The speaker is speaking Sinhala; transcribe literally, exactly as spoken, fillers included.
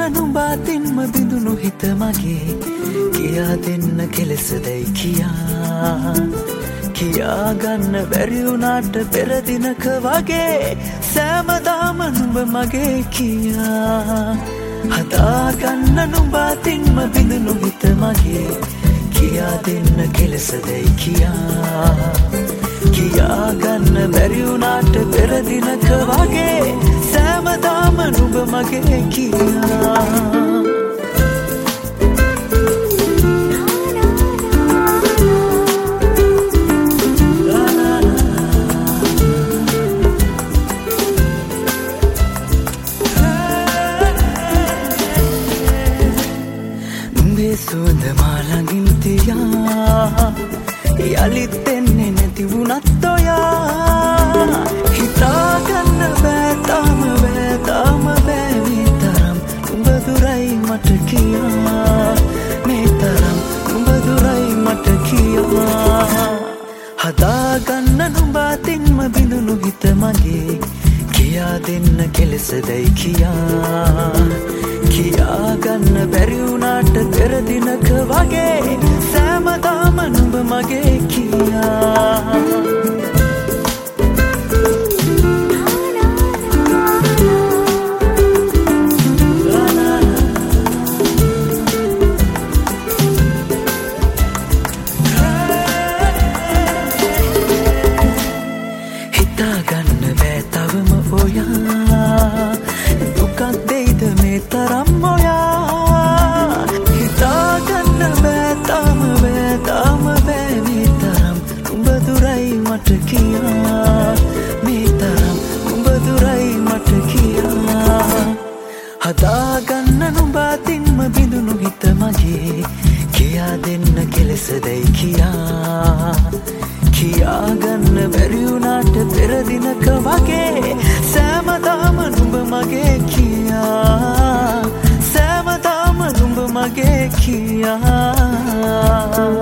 නුඹ අතින්ම බිඳුණු හිත මගේ කියා දෙන්න කෙලෙසදයි කියා කියා ගන්න බැරි වුණාට පෙර දිනක වගේ සෑමදාම නුඹ මගේ කියා හදාගන්න නුඹ අතින්ම බිඳුණු හිත මගේ කියා දෙන්න කෙලෙසදයි කියා කියා ගන්න බැරි වුණාට පෙර දිනක වගේ සෑමදාම නුඹ මගේ කියා සුවඳ මාළඟින් තියා යලිත් එන්නේ නැති වුණත් ඔයා හිතාගන්න බෑ තාම බෑ තාම බෑ මේ තරම් උඹ දුරයි මට කියා මේ තරම් උඹ දුරයි මට කියා හදාගන්න නුඹ අතින්ම බිඳුණු හිත මගේ කියා දෙන්න කෙලෙසදයි කියා කියා ගන්න බැරි වුණාට පෙර දිනක වගේ සෑමදාම නුඹ මගේ කියා හිතාගන්න බෑ තවම ඔයා දුකක් දෙයිද මේ තරම් ඔයා හිතාගන්න බෑ තාම බෑ තාම බෑ මේ තරම් උඹ දුරයි මට කියා මේ තරම් උඹ දුරයි මට කියා හදාගන්න නුඹ අතින්ම බිඳුණු හිත මගේ කියා දෙන්න කෙලෙසදයි කියා කියා ගන්න බැරි වුණාට පෙර දිනක වගේ සෑමදාම නුඹ මගේ කියා සෑමදාම නුඹ මගේ කියා